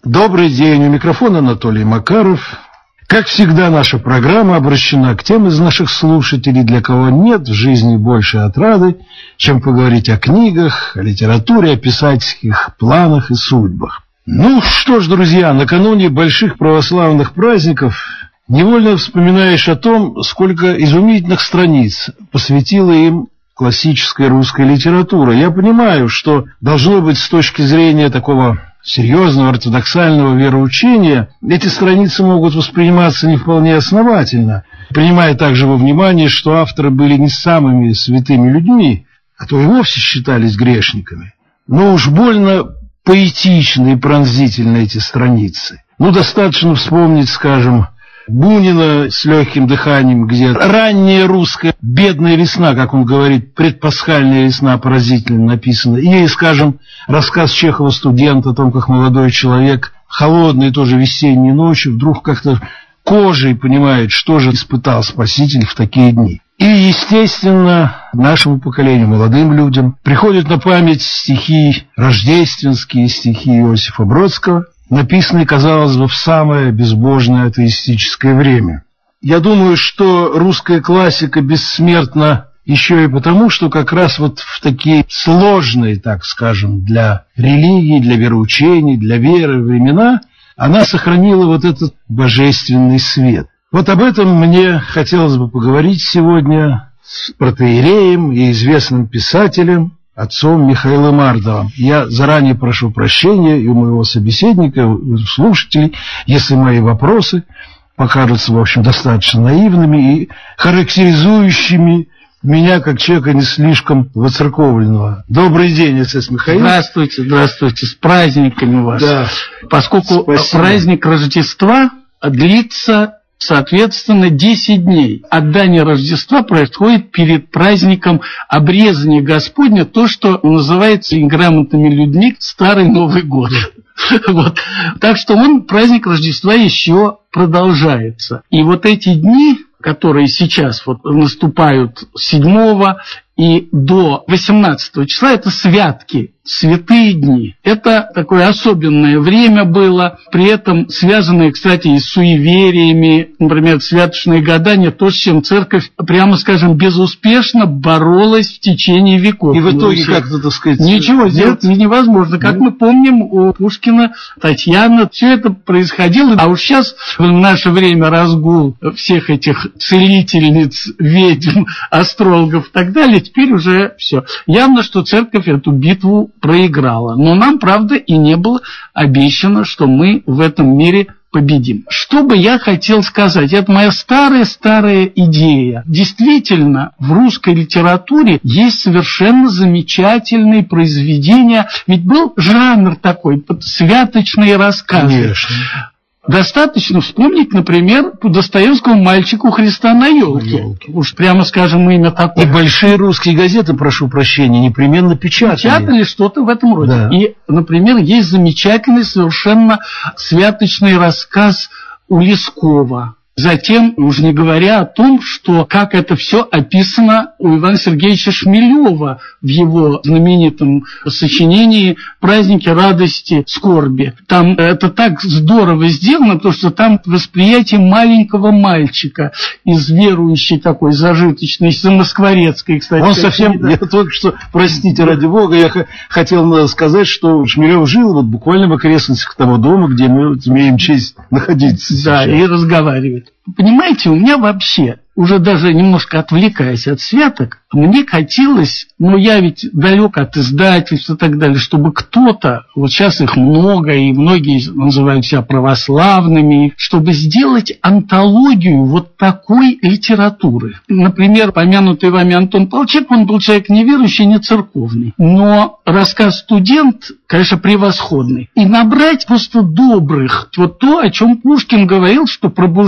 Добрый день, у микрофона Анатолий Макаров. Как всегда, наша программа обращена к тем из наших слушателей, для кого нет в жизни большей отрады, чем поговорить о книгах, о литературе, о писательских планах и судьбах. Ну что ж, друзья, накануне больших православных праздников невольно вспоминаешь о том, сколько изумительных страниц посвятила им классическая русская литература. Я понимаю, что должно быть с точки зрения такого серьезного ортодоксального вероучения, эти страницы могут восприниматься не вполне основательно, принимая также во внимание, что авторы были не самыми святыми людьми, а то и вовсе считались грешниками. Но уж больно поэтичны и пронзительны эти страницы. Достаточно вспомнить, скажем, Бунина с легким дыханием, где ранняя русская бедная весна, как он говорит, предпасхальная весна поразительно написана. И, скажем, рассказ Чехова «Студент» о том, как молодой человек холодной тоже весенней ночью вдруг как-то кожей понимает, что же испытал Спаситель в такие дни. И, естественно, нашему поколению, молодым людям, приходят на память стихи рождественские, стихи Иосифа Бродского, написанные, казалось бы, в самое безбожное атеистическое время. Я думаю, что русская классика бессмертна еще и потому, что как раз вот в такие сложные, так скажем, для религии, для вероучений, для веры времена она сохранила вот этот божественный свет. Вот об этом мне хотелось бы поговорить сегодня с протоиереем и известным писателем, отцом Михаилом Ардовым. Я заранее прошу прощения и у моего собеседника, и у слушателей, если мои вопросы покажутся, в общем, достаточно наивными и характеризующими меня как человека не слишком воцерковленного. Добрый день, отец Михаил. Здравствуйте, с праздниками вас. Да. Поскольку Спасибо. Праздник Рождества длится, соответственно, 10 дней. Отдание Рождества происходит перед праздником обрезания Господня, то, что называется неграмотными людьми Старый Новый год. Вот. Так что праздник Рождества еще продолжается. И вот эти дни, которые сейчас наступают с 7 и до 18 числа, это святки, святые дни. Это такое особенное время было, при этом связанное, кстати, и с суевериями, например, святочные гадания, то, с чем церковь, прямо скажем, безуспешно боролась в течение веков. И в итоге как-то, так сказать... Ничего сделать невозможно. Как мы помним, у Пушкина, Татьяна, все это происходило. А уж сейчас, в наше время, разгул всех этих целительниц, ведьм, астрологов и так далее, теперь уже все. Явно, что церковь эту битву проиграла. Но нам, правда, и не было обещано, что мы в этом мире победим. Что бы я хотел сказать? Это моя старая идея. Действительно, в русской литературе есть совершенно замечательные произведения. Ведь был жанр такой, святочные рассказы. Конечно. Достаточно вспомнить, например, Достоевского «Мальчик у Христа на елке». Уж прямо скажем, имя такое. И большие русские газеты, прошу прощения, непременно печатали что-то в этом роде. Да. И, например, есть замечательный совершенно святочный рассказ у Лескова. Затем, уже не говоря о том, что как это все описано у Ивана Сергеевича Шмелева в его знаменитом сочинении «Праздники радости, скорби». Там это так здорово сделано, потому что там восприятие маленького мальчика из верующей такой зажиточной Замоскворецкой, кстати. Он совсем, я только что, простите, ради бога, я хотел сказать, что Шмелев жил буквально в окрестностях того дома, где мы имеем честь находиться. Да, сейчас. И разговаривать. Понимаете, у меня вообще, уже даже немножко отвлекаясь от святок, мне хотелось, я ведь далек от издательств и так далее, чтобы кто-то, вот сейчас их много, и многие называют себя православными, чтобы сделать антологию вот такой литературы. Например, помянутый вами Антон Полчек, он был человек неверующий, не церковный, но рассказ «Студент», конечно, превосходный. И набрать просто добрых, вот то, о чем Пушкин говорил, что пробуждающий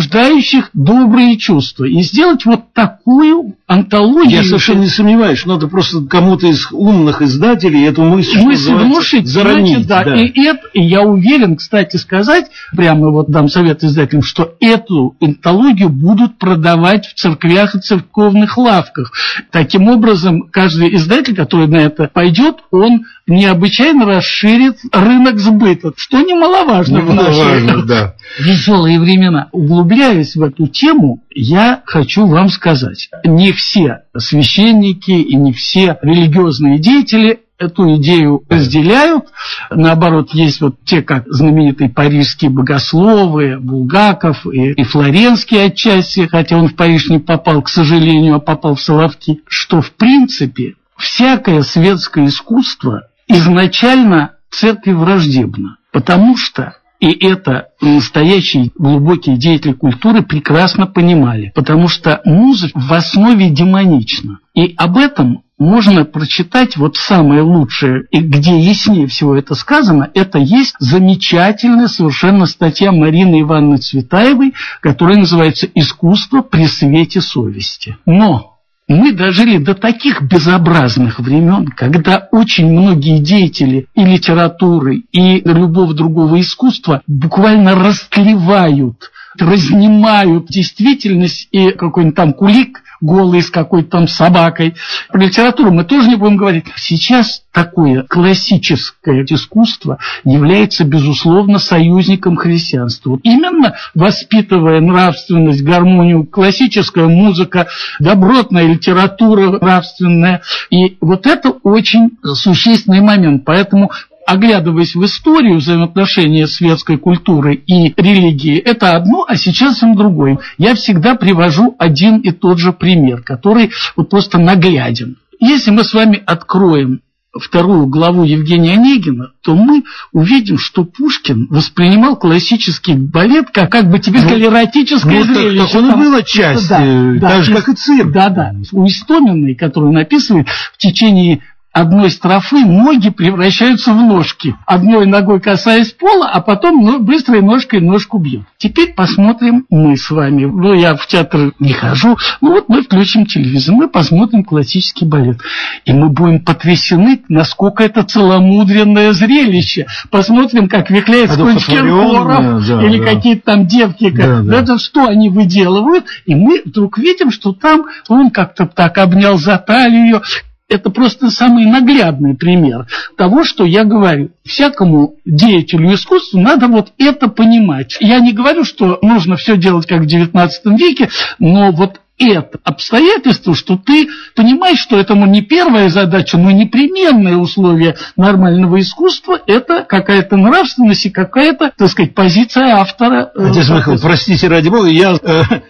питающих добрые чувства. И сделать вот такую антологию. Я совершенно не сомневаюсь, что надо просто кому-то из умных издателей эту мысль внушить, заронить. Значит, да. И я уверен, кстати сказать, прямо вот дам совет издателям, что эту антологию будут продавать в церквях и церковных лавках. Таким образом, каждый издатель, который на это пойдет, он необычайно расширит рынок сбыта, что немаловажно в наши веселые времена. Углубляясь в эту тему, я хочу вам сказать, не все священники и не все религиозные деятели эту идею разделяют. Наоборот, есть вот те, как знаменитые парижские богословы, Булгаков и Флоренский отчасти, хотя он в Париж не попал, к сожалению, а попал в Соловки, что в принципе всякое светское искусство изначально церкви враждебно, потому что и это настоящие глубокие деятели культуры прекрасно понимали, потому что музыка в основе демонична. И об этом можно прочитать вот самое лучшее, и где яснее всего это сказано, это есть замечательная совершенно статья Марины Ивановны Цветаевой, которая называется «Искусство при свете совести». Но мы дожили до таких безобразных времен, когда очень многие деятели и литературы, и любого другого искусства буквально растлевают, разнимают действительность, и какой-нибудь там кулик голый с какой-то там собакой. Про литературу мы тоже не будем говорить. Сейчас такое классическое искусство является, безусловно, союзником христианства. Вот именно воспитывая нравственность, гармонию, классическая музыка, добротная литература нравственная. И вот это очень существенный момент. Поэтому, оглядываясь в историю взаимоотношения светской культуры и религии, это одно, а сейчас им другое. Я всегда привожу один и тот же пример, который вот просто нагляден. Если мы с вами откроем вторую главу Евгения Онегина, то мы увидим, что Пушкин воспринимал классический балет как бы тебе сказали, эротическое зрелище. Так он и был отчасти, так же, как и цирк. Да. У Истоминой, которую он описывает, в течение одной строфы ноги превращаются в ножки. Одной ногой касаясь пола, а потом быстрой ножкой ножку бьют. Теперь посмотрим мы с вами. Я в театр не хожу. Вот мы включим телевизор, мы посмотрим классический балет. И мы будем потрясены, насколько это целомудренное зрелище. Посмотрим, как вихляет конч Киркоров или какие-то там девки. Это что они выделывают. И мы вдруг видим, что там он как-то так обнял за талию. Это просто самый наглядный пример того, что я говорю. Всякому деятелю искусства надо вот это понимать. Я не говорю, что нужно все делать как в XIX веке, но вот это обстоятельство, что ты понимаешь, что это не первая задача, но непременное условие нормального искусства, это какая-то нравственность и какая-то, так сказать, позиция автора. Отец Михаил, простите, ради бога, я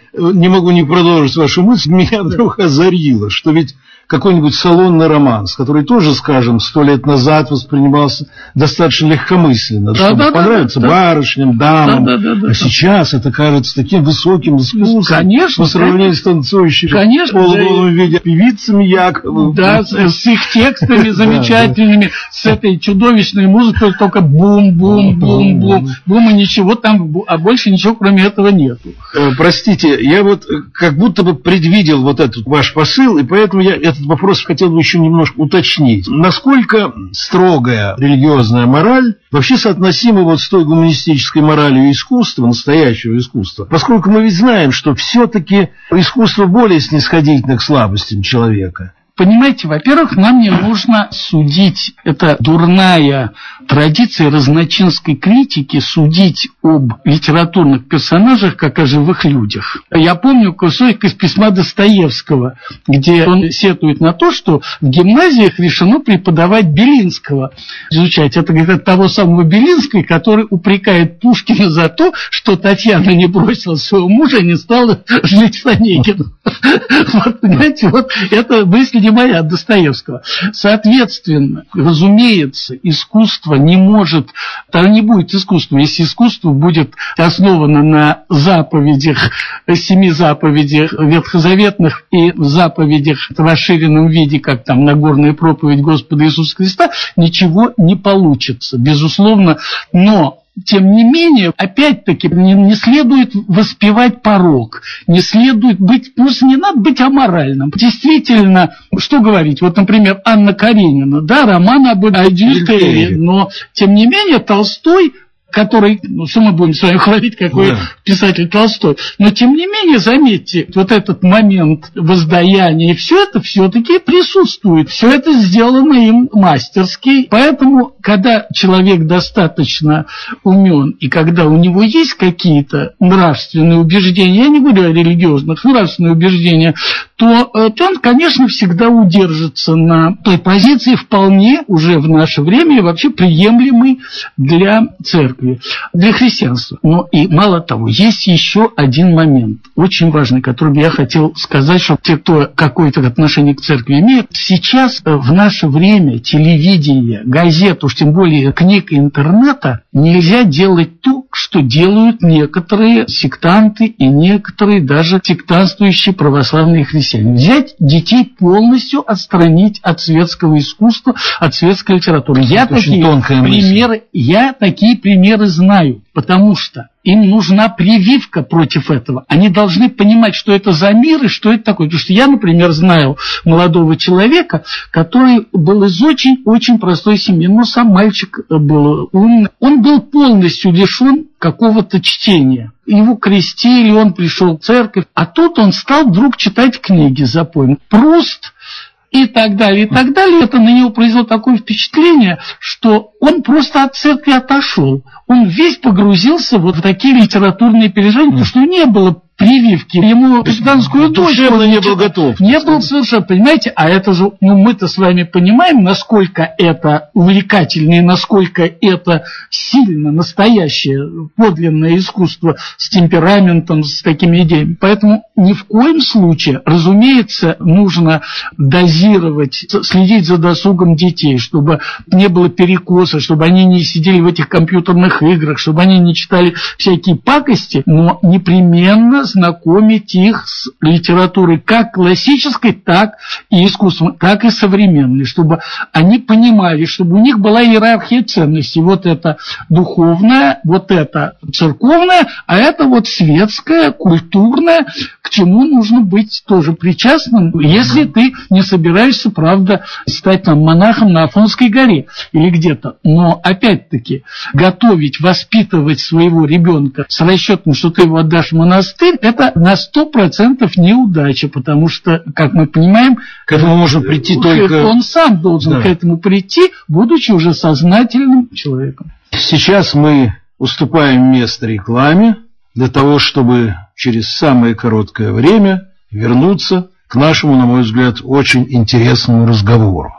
не могу не продолжить вашу мысль. Меня вдруг озарило, что ведь какой-нибудь салонный романс, который тоже, скажем, 100 лет назад воспринимался достаточно легкомысленно, чтобы понравиться барышням, дамам, а сейчас это кажется таким высоким искусством, конечно, по сравнению с танцующими в полуголом виде певицами якобы. Да, с их текстами замечательными, с этой чудовищной музыкой, только бум-бум-бум-бум, бум и ничего там, а больше ничего кроме этого нету. Простите, я вот как будто бы предвидел вот этот ваш посыл, и поэтому я этот вопрос хотел бы еще немножко уточнить. Насколько строгая религиозная мораль вообще соотносима вот с той гуманистической моралью искусства, настоящего искусства? Поскольку мы ведь знаем, что все-таки искусство более снисходительно к слабостям человека. Понимаете, во-первых, нам не нужно судить, это дурная традиция разночинской критики, судить об литературных персонажах, как о живых людях. Я помню кусок из письма Достоевского, где он сетует на то, что в гимназиях решено преподавать Белинского, изучать. Это, говорит, от того самого Белинского, который упрекает Пушкина за то, что Татьяна не бросила своего мужа и не стала жить с Онегиным. Вот, понимаете, вот это мысль не моя, от Достоевского. Соответственно, разумеется, искусство не может, там не будет искусства, если искусство будет основано на заповедях, 7 заповедях ветхозаветных и заповедях в расширенном виде, как там Нагорная проповедь Господа Иисуса Христа, ничего не получится, безусловно, но тем не менее, опять-таки, не следует воспевать порок, не следует быть, просто не надо быть аморальным. Действительно, что говорить, вот, например, Анна Каренина, да, роман об Адюльтере, но, тем не менее, Толстой, который, что мы будем с вами говорить, какой писатель Толстой, но тем не менее, заметьте, вот этот момент воздаяния, все это все-таки присутствует, все это сделано им мастерски, поэтому, когда человек достаточно умен, и когда у него есть какие-то нравственные убеждения, я не говорю о религиозных, нравственные убеждения, то он, конечно, всегда удержится на той позиции, вполне уже в наше время вообще приемлемой для церкви, для христианства. Но и мало того, есть еще один момент, очень важный, который я хотел сказать, чтобы те, кто какое-то отношение к церкви имеет, сейчас в наше время телевидение, газет, уж тем более книг и интернета, нельзя делать то, что делают некоторые сектанты и некоторые даже сектантствующие православные христиане. Взять детей полностью отстранить от светского искусства, от светской литературы. Я такие примеры знаю, потому что им нужна прививка против этого. Они должны понимать, что это за мир и что это такое. Потому что я, например, знаю молодого человека, который был из очень-очень простой семьи. Но сам мальчик был умный. Он был полностью лишен какого-то чтения. Его крестили, он пришел в церковь. А тут он стал вдруг читать книги запойно. Пруст и так далее, и так далее. Это на него произвело такое впечатление, что он просто от церкви отошел. Он весь погрузился вот в такие литературные переживания, потому что не было прививки. Ему гражданскую дочь не был готов. Не был совершенно, понимаете? А это же, мы-то с вами понимаем, насколько это увлекательно и насколько это сильно настоящее, подлинное искусство с темпераментом, с такими идеями. Поэтому ни в коем случае, разумеется, нужно дозировать, следить за досугом детей, чтобы не было перекоса, чтобы они не сидели в этих компьютерных играх, чтобы они не читали всякие пакости, но непременно знакомить их с литературой как классической, так и искусством, так и современной, чтобы они понимали, чтобы у них была иерархия ценностей. Вот это духовное, вот это церковное, а это вот светское, культурное, к чему нужно быть тоже причастным, если ты не собираешься, правда, стать там монахом на Афонской горе или где-то. Но, опять-таки, готовить, воспитывать своего ребенка с расчетом, что ты его отдашь в монастырь, это на 100% неудача, потому что, как мы понимаем, к этому можно прийти только... Он сам должен к этому прийти, будучи уже сознательным человеком. Сейчас мы уступаем место рекламе для того, чтобы через самое короткое время вернуться к нашему, на мой взгляд, очень интересному разговору.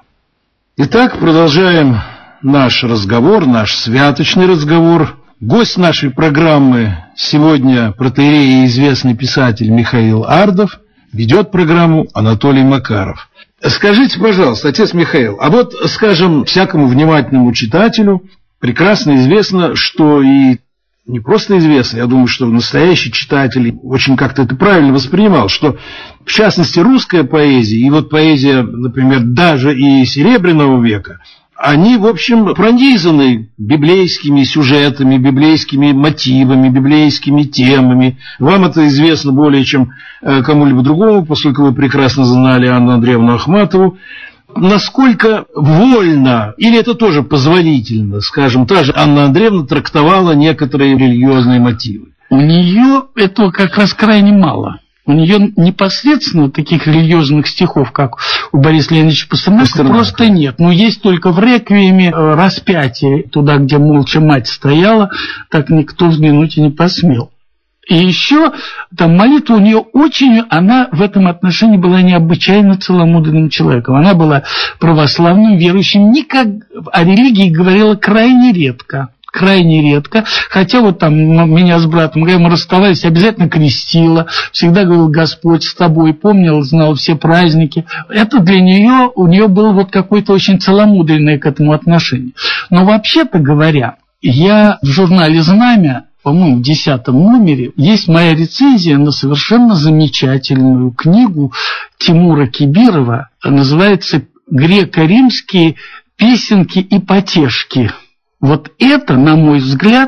Итак, продолжаем наш разговор, наш святочный разговор. Гость нашей программы сегодня протоиерей и известный писатель Михаил Ардов, ведет программу Анатолий Макаров. Скажите, пожалуйста, отец Михаил, а вот, скажем, всякому внимательному читателю прекрасно известно, что и не просто известно, я думаю, что настоящий читатель очень как-то это правильно воспринимал, что в частности русская поэзия и вот поэзия, например, даже и Серебряного века, они, в общем, пронизаны библейскими сюжетами, библейскими мотивами, библейскими темами. Вам это известно более, чем кому-либо другому, поскольку вы прекрасно знали Анну Андреевну Ахматову. Насколько вольно, или это тоже позволительно, скажем, та же Анна Андреевна трактовала некоторые религиозные мотивы? У нее этого как раз крайне мало. У нее непосредственно таких религиозных стихов, как у Бориса Леонидовича Пастернака, просто нет. Но есть только в реквиеме распятие, туда, где молча мать стояла, так никто взглянуть и не посмел. И еще там молитва у нее очень, она в этом отношении была необычайно целомудренным человеком. Она была православным, верующим, никак о религии говорила крайне редко. Крайне редко, хотя вот там меня с братом, когда мы расставались, обязательно крестила, всегда говорил: Господь с тобой, помнил, знал все праздники. Это для нее, у нее было вот какое-то очень целомудренное к этому отношение. Но вообще-то говоря, я в журнале «Знамя», по-моему, в 10 номере, есть моя рецензия на совершенно замечательную книгу Тимура Кибирова, называется «Греко-римские песенки и потешки». Вот это, на мой взгляд,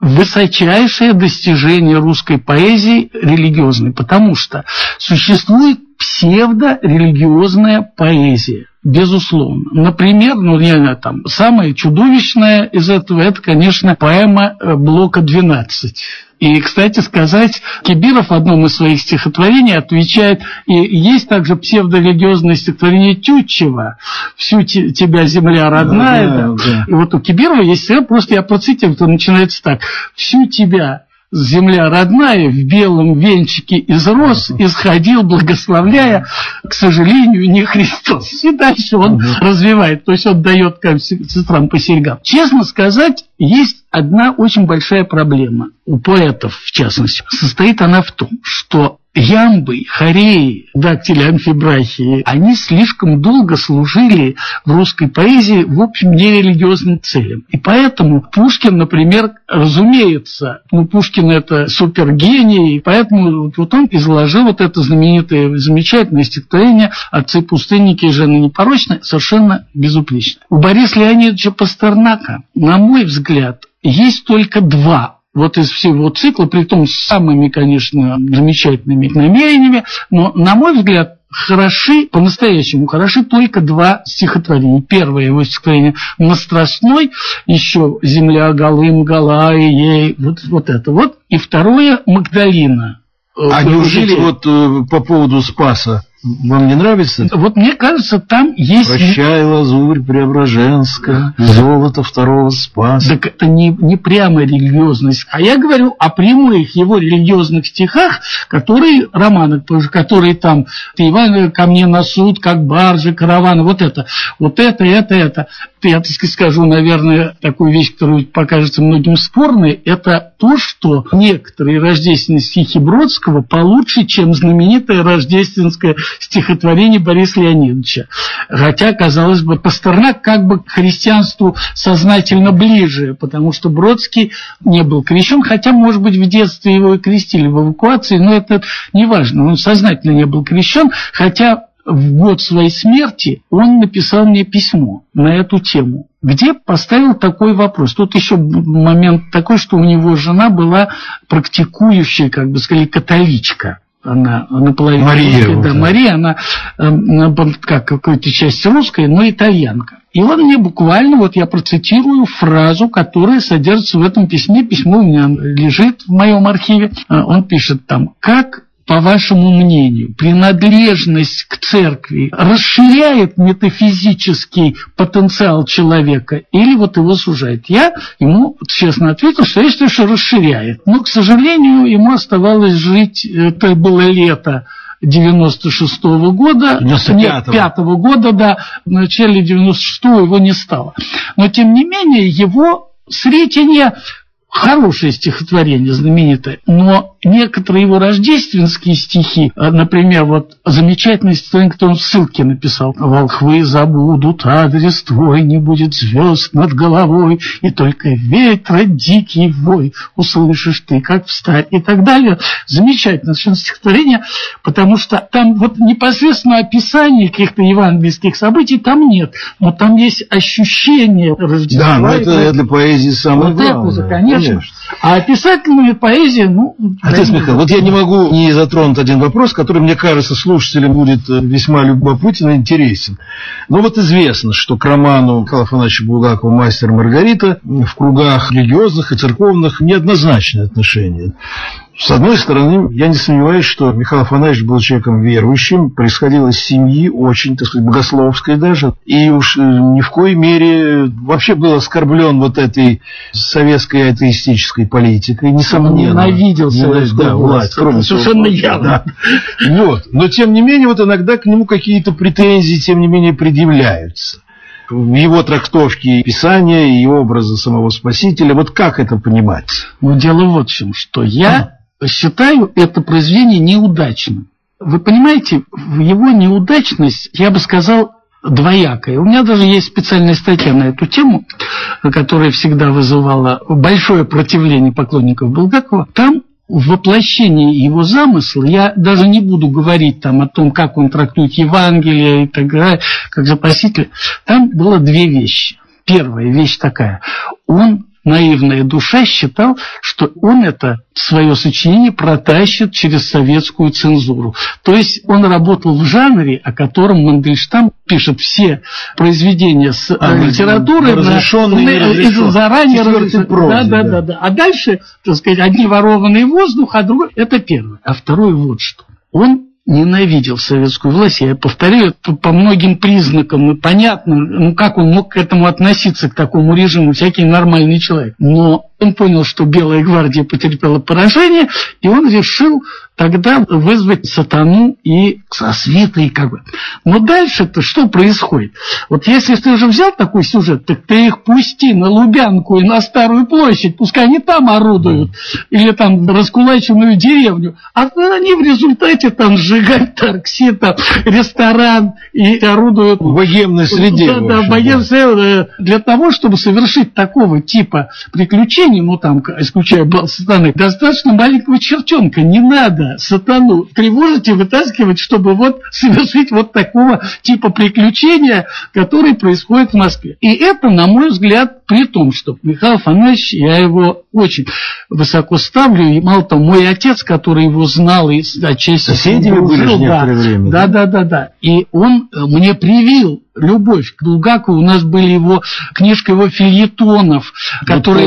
высочайшее достижение русской поэзии религиозной, потому что существует псевдорелигиозная поэзия. Безусловно. Например, самое чудовищное из этого, это, конечно, поэма Блока «12». И, кстати сказать, Кибиров в одном из своих стихотворений отвечает, и есть также псевдорелигиозное стихотворение Тютчева «Всю тебя земля родная». Да. И вот у Кибирова есть, просто я процитирую, это начинается так: «Всю тебя земля родная в белом венчике из роз исходил, благословляя, к сожалению, не Христос». И дальше он развивает, то есть он дает сестрам по серьгам. Честно сказать, есть одна очень большая проблема у поэтов, в частности. Состоит она в том, что ямбы, хореи, дактили, амфибрахии, они слишком долго служили в русской поэзии, в общем, нерелигиозным целям. И поэтому Пушкин, например, разумеется, Пушкин – это супергений, и поэтому вот он изложил вот это знаменитое, замечательное стихотворение «Отцы-пустынники и жены непорочные», совершенно безупречно. У Бориса Леонидовича Пастернака, на мой взгляд, есть только два вот из всего цикла, притом с самыми, конечно, замечательными намерениями, но, на мой взгляд, по-настоящему хороши только два стихотворения. Первое его стихотворение «На Страстной», еще «Земля голым гола и ей», вот это вот. И второе «Магдалина». А неужели по поводу Спаса вам не нравится? Вот мне кажется, там есть... «Прощай, лазурь преображенская, золото второго Спаса». Так это не прямо религиозность, а я говорю о прямых его религиозных стихах, романы, которые там «Иван ко мне на суд, как баржи, караваны», вот это. Я, так сказать, скажу, наверное, такую вещь, которая покажется многим спорной, это то, что некоторые рождественные стихи Бродского получше, чем знаменитое рождественское стихотворение Бориса Леонидовича. Хотя, казалось бы, Пастернак как бы к христианству сознательно ближе, потому что Бродский не был крещен, хотя, может быть, в детстве его и крестили в эвакуации, но это не важно, он сознательно не был крещен, хотя в год своей смерти он написал мне письмо на эту тему, где поставил такой вопрос. Тут еще момент такой, что у него жена была практикующая, как бы сказали, католичка. Она наполовину русская, да, Мария, она как какой-то часть русская, но итальянка. И он мне буквально, я процитирую фразу, которая содержится в этом письме. Письмо у меня лежит в моем архиве. Он пишет там: «Как, по вашему мнению, принадлежность к церкви расширяет метафизический потенциал человека или его сужает?» Я ему честно ответил, что я считаю, что расширяет. Но, к сожалению, ему оставалось жить, это было лето 96-го года, 95-го года, да, в начале 96-го его не стало. Но, тем не менее, его Сретенье хорошее стихотворение, знаменитое, но некоторые его рождественские стихи, например, замечательное стихотворение, которое он в ссылке написал: «Волхвы забудут адрес твой, не будет звезд над головой, и только ветра дикий вой услышишь ты, как встать», и так далее. Замечательное совершенно стихотворение, потому что там непосредственно описание каких-то евангельских событий там нет, но там есть ощущение Рождества. Да, но это для поэзии самое главное. Это, конечно. А описательная поэзия, Отец Михаил, я не могу не затронуть один вопрос, который, мне кажется, слушателям будет весьма любопытен и интересен. Известно, что к роману Михаила Афанасьевича Булгакова «Мастер и Маргарита» в кругах религиозных и церковных неоднозначное отношение. С одной стороны, я не сомневаюсь, что Михаил Афанасьевич был человеком верующим, происходил из семьи очень, так сказать, богословской даже, и уж ни в коей мере вообще был оскорблен этой советской атеистической политикой, несомненно. Ненавидел советскую власть, совершенно явно. Но, тем не менее, иногда к нему какие-то претензии, тем не менее, предъявляются. В его трактовке Писания и образа самого Спасителя. Как это понимать? Дело в чем, что я считаю это произведение неудачным. Вы понимаете, его неудачность, я бы сказал, двоякая. У меня даже есть специальная статья на эту тему, которая всегда вызывала большое противление поклонников Булгакова. Там в воплощении его замысла, я даже не буду говорить о том, как он трактует Евангелие и так далее, как Спаситель, там было две вещи. Первая вещь такая: он наивная душа считал, что он это свое сочинение протащит через советскую цензуру. То есть он работал в жанре, о котором Мандельштам пишет все произведения с литературой заранее разрешенные. Да. А дальше, так сказать, одни ворованный воздух, а другой – это первое. А второе вот что. Он ненавидел советскую власть, я повторяю, это по многим признакам, и понятно, как он мог к этому относиться, к такому режиму, всякий нормальный человек. Но он понял, что Белая гвардия потерпела поражение, и он решил тогда вызвать сатану и со свитой как бы. Но дальше-то что происходит? Вот если ты уже взял такой сюжет, так ты их пусти на Лубянку и на Старую площадь, пускай они там орудуют, или там раскулаченную деревню, а они в результате там сжигают торгси, там ресторан и орудуют в богемной среде. Да, в богемной среде. Для того, чтобы совершить такого типа приключений, ну там, исключая бал сатаны, достаточно маленького чертенка, не надо сатану тревожить и вытаскивать, чтобы вот совершить вот такого типа приключения, которые происходят в Москве. И это, на мой взгляд, при том, что Михаил Афанасьевич, я его очень высоко ставлю, и мало того, мой отец, который его знал и отчасти соседями были в некоторое время. Да. И он мне привил любовь к Булгакову. У нас были его книжка его фельетонов, которые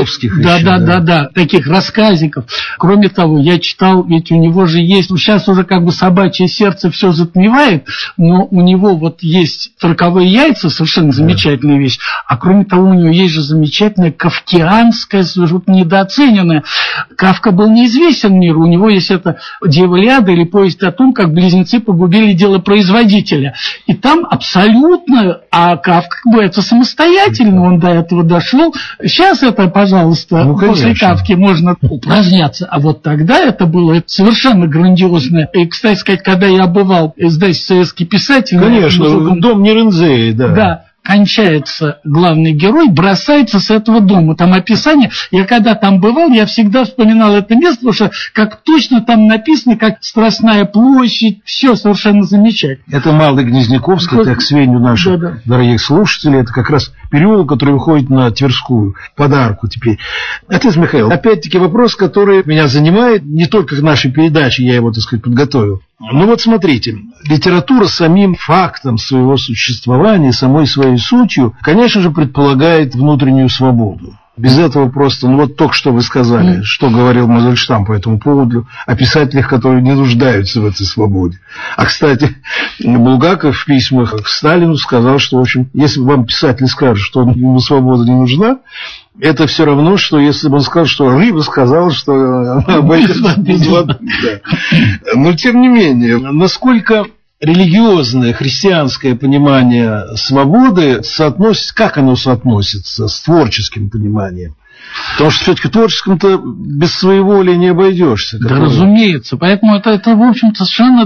да, таких рассказиков. Кроме того, я читал, ведь у него же есть, сейчас уже как бы собачье сердце все затмевает, но у него вот есть «Роковые яйца», совершенно замечательная вещь, а кроме того, у него есть же замечательная кавкианская, недооцененная. Кафка был неизвестен миру, у него есть это «Дьяволиада» или повесть о том, как близнецы погубили делопроизводителя. И там абсолютно, а Кафка как бы это самостоятельно, он до этого дошел. Сейчас это, пожалуйста, после Кафки можно упраздняться. А вот тогда это было совершенно грандиозное. И, кстати сказать, когда я бывал здесь советский писатель... Конечно, дом Нерензеи, Да. Кончается главный герой, бросается с этого дома. Там описание. Я когда там бывал, я всегда вспоминал это место, потому что как точно там написано, как Страстная площадь, все совершенно замечательно. Это Малый Гнезняковский, это к сведению наших дорогих слушателей, это как раз переулок, который выходит на Тверскую, подарку теперь. Отец Михаил, опять-таки вопрос, который меня занимает, не только к нашей передаче, я его, так сказать, подготовил. Ну вот смотрите, литература самим фактом своего существования, самой своей сутью, конечно же, предполагает внутреннюю свободу. Без этого просто, ну вот только что вы сказали, что говорил Мандельштам по этому поводу о писателях, которые не нуждаются в этой свободе. А, кстати, Булгаков в письмах к Сталину сказал, что, в общем, если вам писатель скажет, что ему свобода не нужна, это все равно, что если бы он сказал, что рыба сказала, что она обойдется без воды. Но, тем не менее, насколько религиозное, христианское понимание свободы соотносится, как оно соотносится с творческим пониманием? Потому что все-таки творческом-то без своеволия не обойдешься. Да, разумеется. Поэтому это, в общем-то, совершенно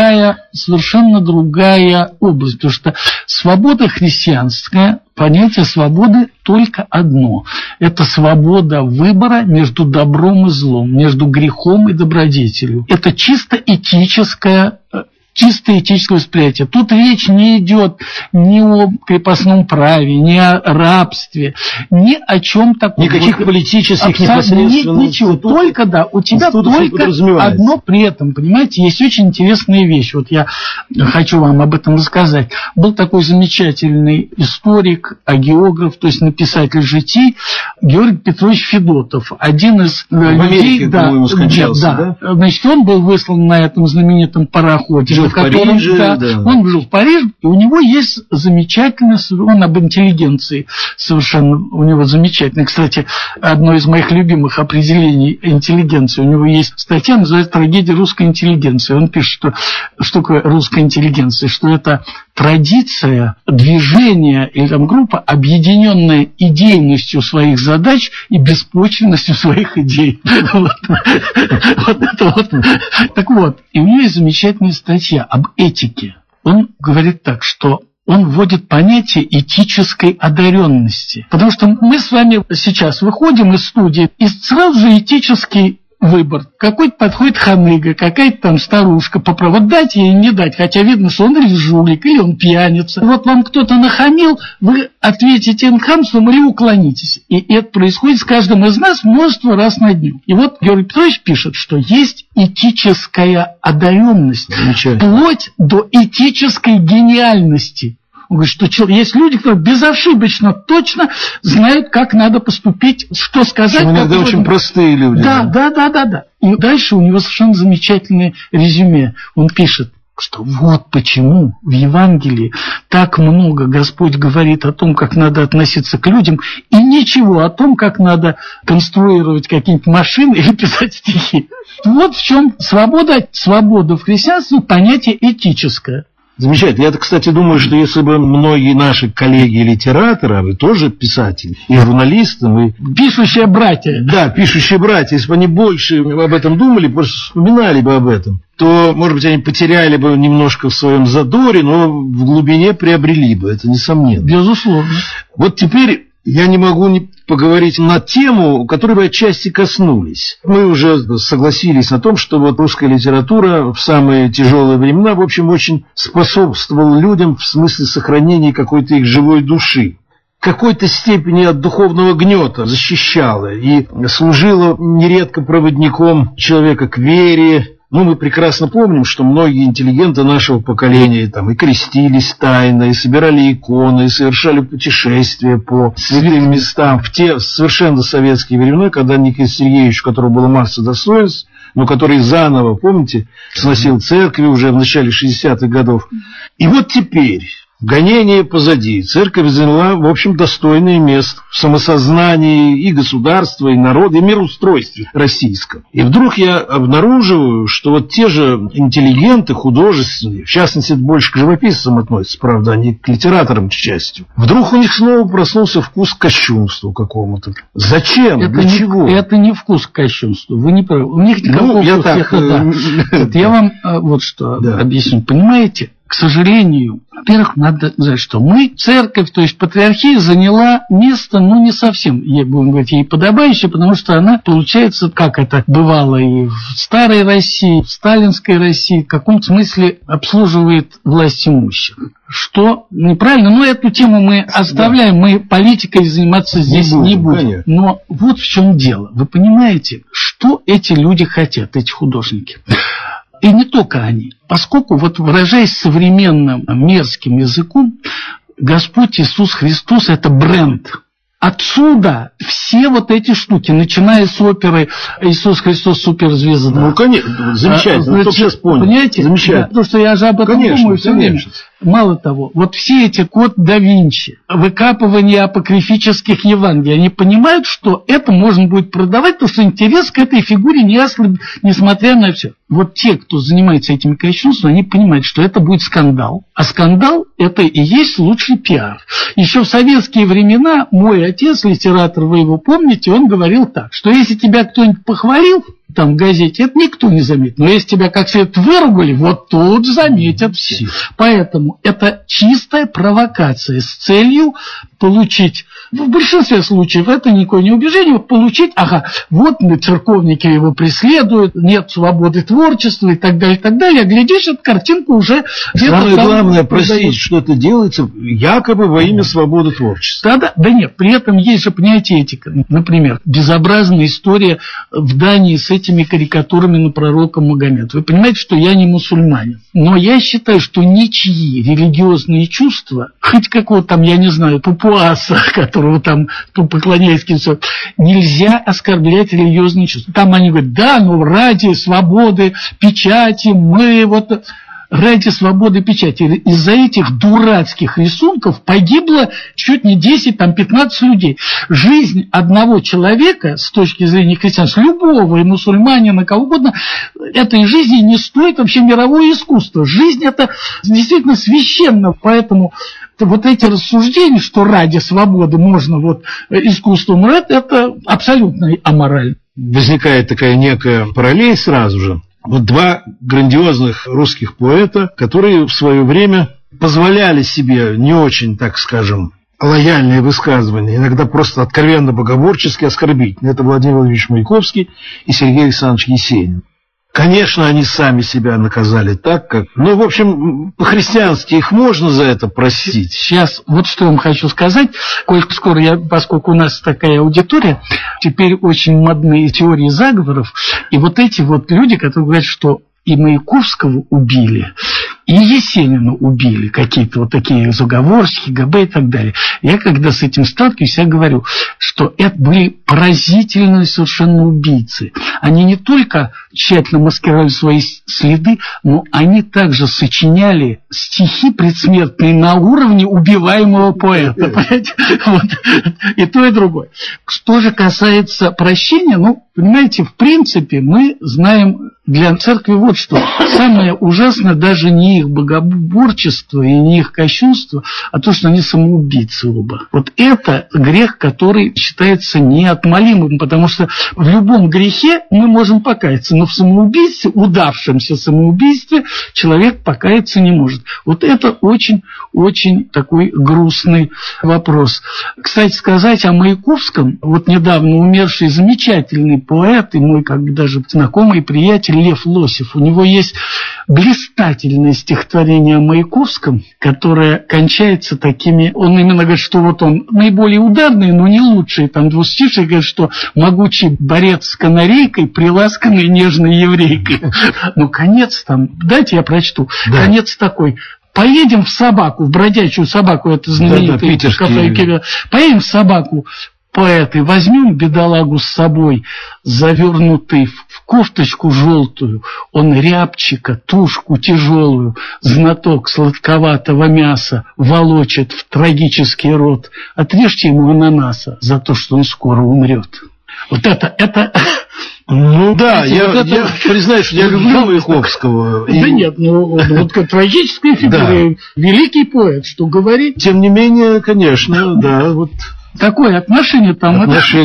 другая область. Потому что свобода христианская, понятие свободы только одно. Это свобода выбора между добром и злом, между грехом и добродетелью. Это чисто этическое восприятие. Тут речь не идет ни о крепостном праве, ни о рабстве, ни о чем таком. Никаких политических непосредственно. Ничего. Только, у тебя только одно при этом, понимаете, есть очень интересная вещь. Вот я хочу вам об этом рассказать. Был такой замечательный историк, агеограф, то есть написатель житий, Георгий Петрович Федотов. Один из людей, значит, он был выслан на этом знаменитом пароходе. Он жил в Париже, и у него есть замечательный, он об интеллигенции совершенно, у него замечательный, кстати, одно из моих любимых определений интеллигенции, у него есть статья, называется «Трагедия русской интеллигенции». Он пишет, что такое русская интеллигенция, что это традиция, движение или там группа, объединенная идейностью своих задач и беспочвенностью своих идей. Так вот, и у него есть замечательная статья об этике. Он говорит так, что он вводит понятие этической одаренности. Потому что мы с вами сейчас выходим из студии, и сразу же этический выбор. Какой-то подходит ханыга, какая-то там старушка, вот дать ей не дать, хотя видно, что он или жулик, или он пьяница. Вот вам кто-то нахамил, вы ответите им хамством или уклонитесь. И это происходит с каждым из нас множество раз на дню. И вот Георгий Петрович пишет, что есть этическая одаренность, вплоть до этической гениальности. Он говорит, что есть люди, которые безошибочно точно знают, как надо поступить, что сказать. Что иногда очень простые люди. Да. И дальше у него совершенно замечательное резюме. Он пишет, что вот почему в Евангелии так много Господь говорит о том, как надо относиться к людям, и ничего о том, как надо конструировать какие-нибудь машины или писать стихи. Вот в чем свобода. Свобода в христианстве – понятие этическое. Замечательно. Я, кстати, думаю, что если бы многие наши коллеги-литераторы, а вы тоже писатели, и журналисты, пишущие братья. Да, пишущие братья. Если бы они больше об этом думали, просто вспоминали бы об этом, то, может быть, они потеряли бы немножко в своем задоре, но в глубине приобрели бы. Это несомненно. Безусловно. Вот теперь я не могу не поговорить на тему, которой вы отчасти коснулись. Мы уже согласились на том, что вот русская литература в самые тяжелые времена, в общем, очень способствовала людям в смысле сохранения какой-то их живой души. В какой-то степени от духовного гнета защищала и служила нередко проводником человека к вере. Мы прекрасно помним, что многие интеллигенты нашего поколения там и крестились тайно, и собирали иконы, и совершали путешествия по святым местам в те совершенно советские времена, когда Никита Сергеевич, у которого было масса достоинств, но который заново, помните, сносил церкви уже в начале 60-х годов. И вот теперь гонение позади. Церковь заняла, в общем, достойное место в самосознании и государства, и народа, и мироустройстве российском. И вдруг я обнаруживаю, что вот те же интеллигенты художественные, в частности, это больше к живописцам относится, правда, а не к литераторам, к счастью, вдруг у них снова проснулся вкус к кощунству какому-то. Зачем? Для чего? Это не вкус к кощунству. Вы не правы. У них никакого вкуса. Я вам вот что объясню. Понимаете? К сожалению, во-первых, надо знать, что церковь, то есть патриархия, заняла место, не совсем, будем говорить, ей подобающее, потому что она, получается, как это бывало и в старой России, в сталинской России, в каком-то смысле обслуживает власть имущих. Что неправильно, но эту тему мы оставляем, мы политикой заниматься здесь не будем. Конечно. Но вот в чем дело. Вы понимаете, что эти люди хотят, эти художники? И не только они. Поскольку, вот выражаясь современным мерзким языком, Господь Иисус Христос – это бренд. Отсюда все вот эти штуки, начиная с оперы «Иисус Христос суперзвезда». Конечно, замечательно. Значит, сейчас понял. Понимаете? Замечательно. Потому что я же об этом думаю все время. Мало того, вот все эти код да Винчи, выкапывание апокрифических Евангелий, они понимают, что это можно будет продавать, потому что интерес к этой фигуре не ослаб, несмотря на все. Вот те, кто занимается этими кощунствами, они понимают, что это будет скандал. А скандал – это и есть лучший пиар. Еще в советские времена мой отец, литератор, вы его помните, он говорил так, что если тебя кто-нибудь похвалил, там в газете, это никто не заметит. Но если тебя как следует выругали, вот тут заметят все. Поэтому это чистая провокация с целью получить, в большинстве случаев это никакое не убеждение, получить, вот церковники его преследуют, нет свободы творчества и так далее, и так далее. А глядишь, эту картинку уже где-то самое главное, простите, что это делается якобы во имя свободы творчества. Да нет, при этом есть же понятие этика. Например, безобразная история в Дании с этими карикатурами на пророка Магомеда. Вы понимаете, что я не мусульманин. Но я считаю, что ничьи религиозные чувства, хоть какого-то там, я не знаю, папуаса, которого там поклоняется, нельзя оскорблять религиозные чувства. Там они говорят, ради свободы печати мы вот... Ради свободы печати. Из-за этих дурацких рисунков погибло чуть не 10-15 людей. Жизнь одного человека, с точки зрения христианства, любого, и мусульманина, кого угодно, этой жизни не стоит вообще мировое искусство. Жизнь – это действительно священно, поэтому вот эти рассуждения, что ради свободы можно искусством, это абсолютно аморально. Возникает такая некая параллель сразу же. Вот два грандиозных русских поэта, которые в свое время позволяли себе не очень, так скажем, лояльные высказывания, иногда просто откровенно богоборчески оскорбительные. Это Владимир Владимирович Маяковский и Сергей Александрович Есенин. Конечно, они сами себя наказали так, как... Ну, в общем, по-христиански их можно за это простить. Сейчас вот что я вам хочу сказать. Коль скоро поскольку у нас такая аудитория, теперь очень модные теории заговоров. И вот эти вот люди, которые говорят, что и Маяковского убили, и Есенина убили, какие-то вот такие заговорщики, ГБ и так далее. Я когда с этим сталкиваюсь, я говорю, что это были поразительные совершенно убийцы. Они не только тщательно маскировали свои следы, но они также сочиняли стихи предсмертные на уровне убиваемого поэта. Вот. И то, и другое. Что же касается прощения, понимаете, в принципе, мы знаем для церкви вот что. Самое ужасное даже не их богоборчество и не их кощунство, а то, что они самоубийцы оба. Вот это грех, который считается неотмолимым, потому что в любом грехе мы можем покаяться, но в самоубийстве, удавшемся самоубийстве, человек покаяться не может. Вот это очень-очень такой грустный вопрос. Кстати сказать о Маяковском, вот недавно умерший замечательный поэт и мой даже знакомый приятель Лев Лосев, у него есть блистательное стихотворение о Маяковском, которое кончается такими... Он именно говорит, что вот он наиболее ударный, но не лучший. Там двустишие говорит, что могучий борец с канарейкой, приласканной нежной еврейкой. Конец там... Дайте я прочту. Да. Конец такой... Поедем в собаку, в бродячую собаку, это знаменитый кафе. Поедем в собаку, поэты, возьмем бедолагу с собой, завернутый в кофточку желтую, он рябчика, тушку тяжелую, знаток сладковатого мяса, волочит в трагический рот. Отрежьте ему ананаса за то, что он скоро умрет. Вот это... Да, я признаю, что я люблю Маяковского. Да нет, вот как трагическая фигура, великий поэт, что говорить. Тем не менее, конечно, да, вот... Такое отношение там...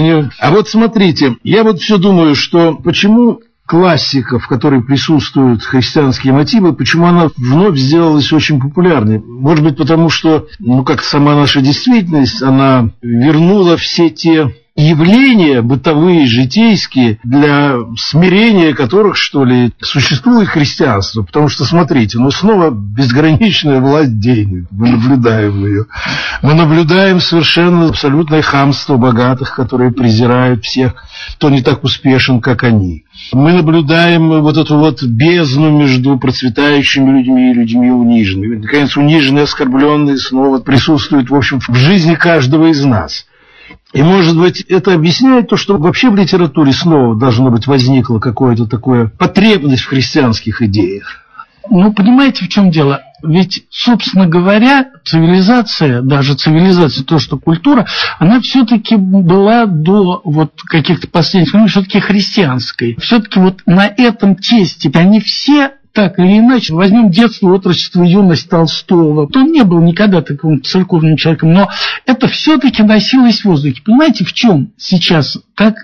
А вот смотрите, я вот все думаю, что почему классика, в которой присутствуют христианские мотивы, почему она вновь сделалась очень популярной? Может быть, потому что, как сама наша действительность, она вернула все те явления бытовые, житейские, для смирения которых, что ли, существует христианство. Потому что, смотрите, снова безграничная власть денег. Мы наблюдаем ее. Мы наблюдаем совершенно абсолютное хамство богатых, которые презирают всех, кто не так успешен, как они. Мы наблюдаем вот эту вот бездну между процветающими людьми и людьми униженными. И, наконец, униженные, оскорбленные снова присутствуют, в общем, в жизни каждого из нас. И, может быть, это объясняет то, что вообще в литературе снова должно быть возникла какая-то такая потребность в христианских идеях. Понимаете, в чем дело? Ведь, собственно говоря, цивилизация, даже цивилизация, то, что культура, она все-таки была до вот каких-то последних времен все-таки христианской. Все-таки вот на этом тесте они все... Так или иначе, возьмем детство, отрочество, юность Толстого. Он не был никогда таким церковным человеком, но это все-таки носилось в воздухе. Понимаете, в чем сейчас так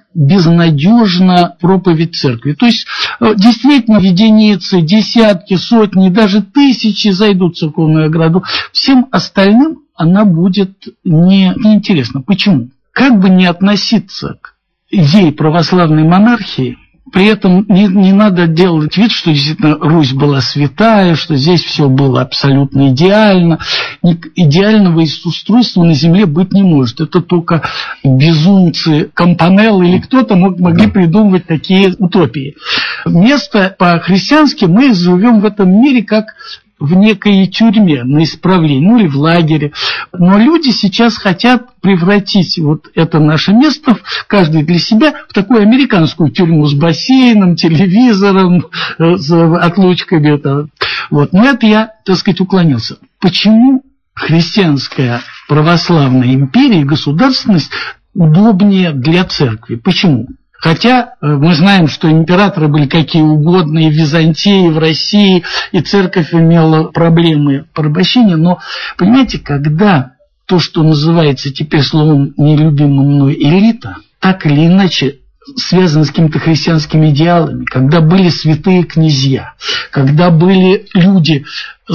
безнадежна проповедь церкви? То есть, действительно, единицы, десятки, сотни, даже тысячи зайдут в церковную ограду. Всем остальным она будет неинтересна. Почему? Как бы не относиться к идее православной монархии, при этом не надо делать вид, что действительно Русь была святая, что здесь все было абсолютно идеально. Идеального устройства на земле быть не может. Это только безумцы Кампанелл или кто-то могли придумывать такие утопии. Место по-христиански мы живем в этом мире как в некой тюрьме на исправление, или в лагере. Но люди сейчас хотят превратить вот это наше место, каждый для себя, в такую американскую тюрьму с бассейном, телевизором, с отлучками. Вот. Но это я, уклонился. Почему христианская православная империя и государственность удобнее для церкви? Почему? Хотя мы знаем, что императоры были какие угодно и в Византии, и в России, и церковь имела проблемы порабощения. Но, понимаете, когда то, что называется теперь словом нелюбимым мной элита, так или иначе связаны с какими-то христианскими идеалами, когда были святые князья, когда были люди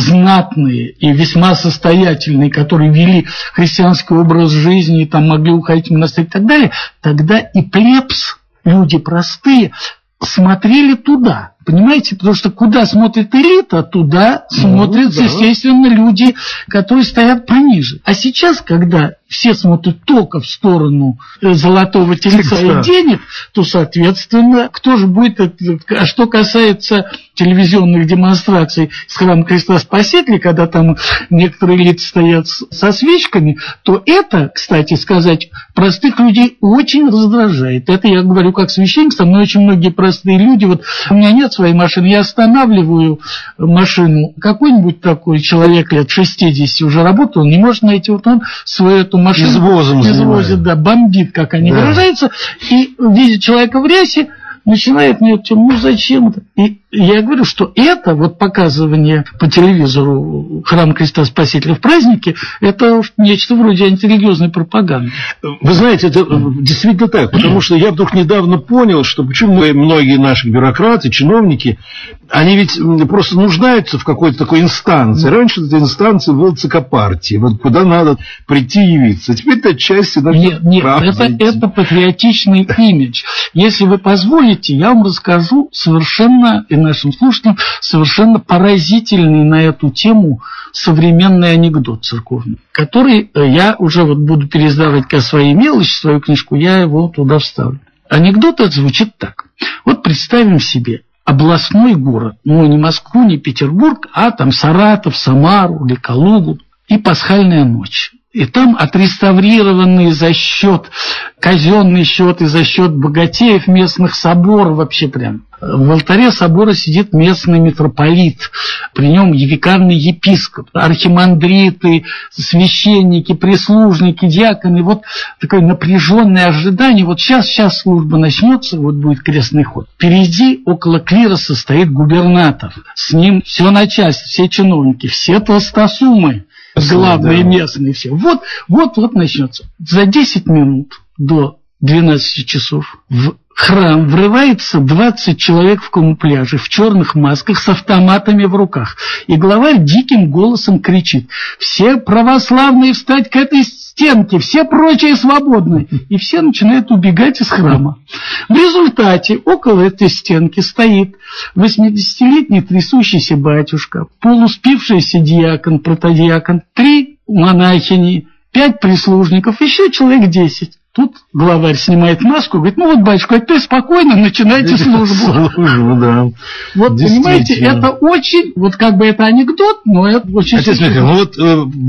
знатные и весьма состоятельные, которые вели христианский образ жизни, там могли уходить в монастырь и так далее, тогда и плебс, люди простые, смотрели туда. Понимаете? Потому что куда смотрит элита, туда смотрят, естественно, люди, которые стоят пониже. А сейчас, когда все смотрят только в сторону золотого тельца и денег, то, соответственно, кто же будет... А что касается телевизионных демонстраций с храма Христа Спасителя, когда там некоторые лица стоят со свечками, то это, кстати сказать, простых людей очень раздражает. Это я говорю как священник, со мной очень многие простые люди. Вот у меня нет своей машины, я останавливаю машину. Какой-нибудь такой человек лет 60 уже работал, он не может найти, вот он свою эту машину извозит, да, бомбит, как они выражаются, и видит человека в рясе, начинает мне, ну зачем это? И я говорю, что это вот показывание по телевизору храма Христа Спасителя в празднике, это нечто вроде антирелигиозной пропаганды. Вы знаете, это действительно так, потому что я вдруг недавно понял, что почему многие наши бюрократы, чиновники, они ведь просто нуждаются в какой-то такой инстанции. Раньше эта инстанция была ЦК партии, вот куда надо прийти и явиться. Теперь это часть... Нет, это патриотичный имидж. Если вы позволите, я вам расскажу совершенно, и нашим слушателям, совершенно поразительный на эту тему современный анекдот церковный, который я уже вот буду пересдавать как свои мелочи, свою книжку, я его туда вставлю. Анекдот этот звучит так. Вот представим себе областной город, ну не Москву, не Петербург, а там Саратов, Самару или Калугу, и пасхальная ночь. И там отреставрированный за счет, казенный счет и за счет богатеев местных соборов вообще прям. В алтаре собора сидит местный митрополит, при нем викарный епископ, архимандриты, священники, прислужники, диаконы. Вот такое напряженное ожидание. Вот сейчас служба начнется, вот будет крестный ход. Впереди около клироса стоит губернатор. С ним все начальство, все чиновники, все толстосумы. Главные местные все. Вот начнется. За 10 минут до 12 часов в храм врывается 20 человек в камуфляже, в черных масках, с автоматами в руках. И главарь диким голосом кричит: «Все православные встать к этой стенке, все прочие свободны!» И все начинают убегать из храма. В результате около этой стенки стоит 80-летний трясущийся батюшка, полуспившийся диакон, протодиакон, 3 монахини, 5 прислужников, еще человек 10. Тут главарь снимает маску и говорит: ну вот, батюшка, теперь спокойно начинайте службу. Да. Вот, понимаете, это очень, вот как бы это анекдот, но это очень... Отец Михаил, ну вот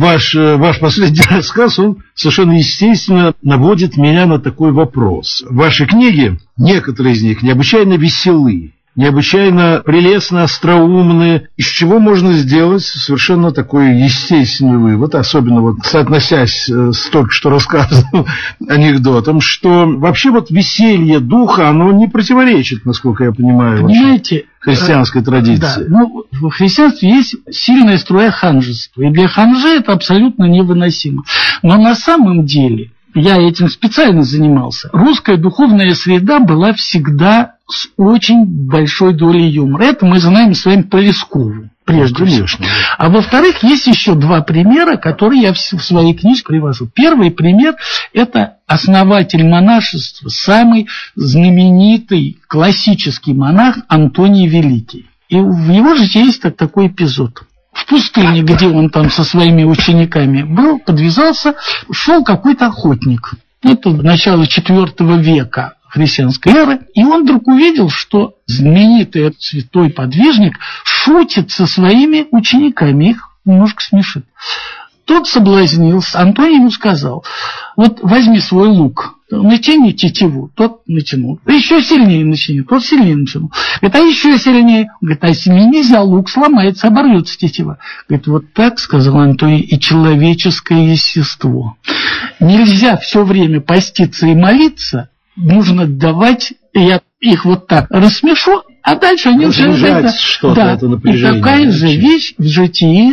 ваш последний рассказ, он совершенно естественно наводит меня на такой вопрос. Ваши книги, некоторые из них, необычайно веселы, необычайно прелестно, остроумные, из чего можно сделать совершенно такой естественный вывод, особенно вот соотносясь с только что рассказанным анекдотом, что вообще вот веселье духа, оно не противоречит, насколько я понимаю, понимаете, христианской традиции. Да, ну, в христианстве есть сильная струя ханжества, и для ханжи это абсолютно невыносимо. Но на самом деле, я этим специально занимался, русская духовная среда была всегда с очень большой долей юмора. Это мы знаем с вами по Лескову, прежде всего. А во-вторых, есть еще 2 примера, которые я в своей книжке привожу. Первый пример – это основатель монашества, самый знаменитый классический монах Антоний Великий. И в его житии есть такой эпизод. В пустыне, где он там со своими учениками был, подвязался, шел какой-то охотник. Это начало IV века христианской эры, и он вдруг увидел, что знаменитый святой подвижник шутит со своими учениками, их немножко смешит. Тот соблазнился, Антоний ему сказал: вот возьми свой лук, натяни тетиву. Тот натянул. Еще сильнее натяни, тот сильнее натянул. Говорит: а еще сильнее. Говорит: а сильнее нельзя, лук сломается, оборвется тетива. Говорит: вот так, сказал Антоний, и человеческое естество. Нельзя все время поститься и молиться, нужно давать, я их вот так рассмешу, а дальше они уже... что-то, да, это напряжение. И такая же вещь в житии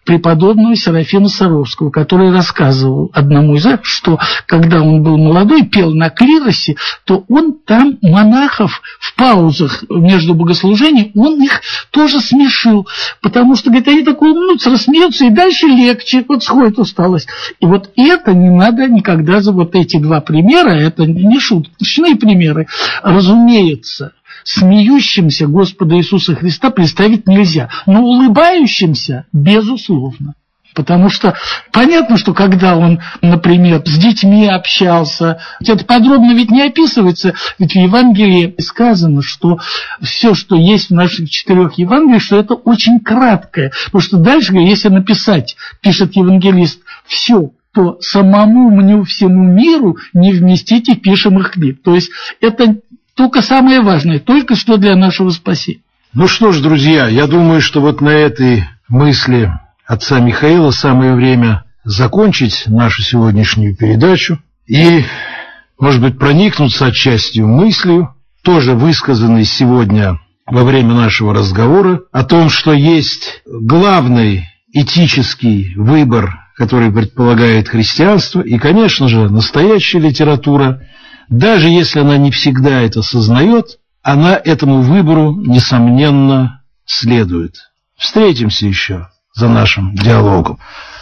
преподобного Серафима Саровского, который рассказывал одному из них, что когда он был молодой, пел на клиросе, то он там монахов в паузах между богослужением, он их тоже смешил, потому что, говорит, они так улыбнутся, рассмеются, и дальше легче, вот сходит усталость. И вот это не надо никогда за вот эти два примера, это не шуточные примеры, разумеется, смеющимся Господа Иисуса Христа представить нельзя, но улыбающимся, безусловно. Потому что понятно, что когда он, например, с детьми общался, это подробно ведь не описывается, ведь в Евангелии сказано, что все, что есть в наших 4 Евангелиях, что это очень краткое, потому что дальше, если написать, пишет евангелист, все, то самому мне всему миру не вместить и пишемых книг. То есть это только самое важное, только что для нашего спасения. Ну что ж, друзья, я думаю, что вот на этой мысли отца Михаила самое время закончить нашу сегодняшнюю передачу и, может быть, проникнуться отчасти мыслью, тоже высказанной сегодня во время нашего разговора, о том, что есть главный этический выбор, который предполагает христианство, и, конечно же, настоящая литература, даже если она не всегда это сознает, она этому выбору, несомненно, следует. Встретимся еще за нашим диалогом.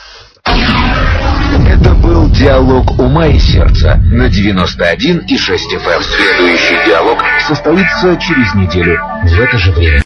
Это был диалог ума и сердца на 91,6 FM. Следующий диалог состоится через неделю в это же время.